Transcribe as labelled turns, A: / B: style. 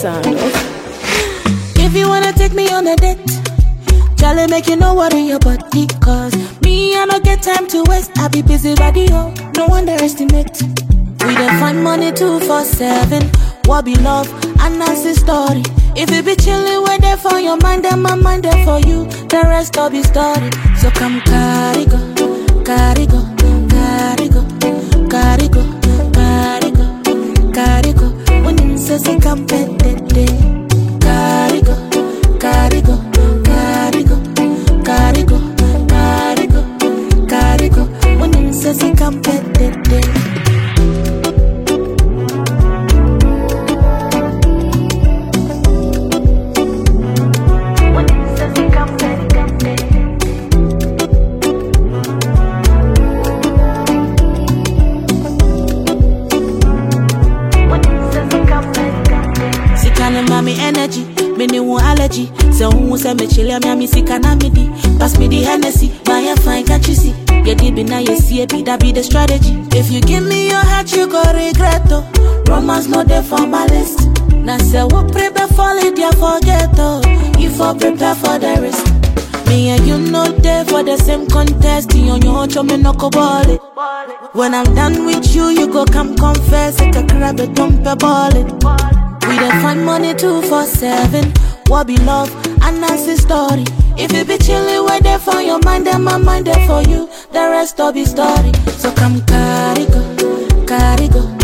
A: sound of.
B: If you wanna take me on a date, Charlie, make you know what in your body. Cause me, I don't get time to waste. I be busy radio, no underestimate. We don't find money 247. What be love? And that's the story. If you be chillin', we're there for your mind and my mind there for you. The rest will be story. So come carry go, carry go, carry go, carry go, carry go, carry go. When you say come pet carry go, carry go, carry go, carry go, carry go, carry go. When you say come pet Mommy energy, me ni won allergy. So who say me chile me ami sika na me di. Pass me the Hennessy, buy a fine, can't you see? You deep in now you see it, that be the strategy. If you give me your heart, you go regret oh. Romance not there for my list. Now say we prepare for it, you forget oh. You for prepare for the risk. Me and you not there for the same contest. You on your own, me no go ball it. When I'm done with you, you go come confess. Like a crab, a dump a ball it. We don't find money 247. What be love? And that's the story. If you be chillin', we're there for your mind and my mind there for you. The rest will be story. So come carry go, carry go.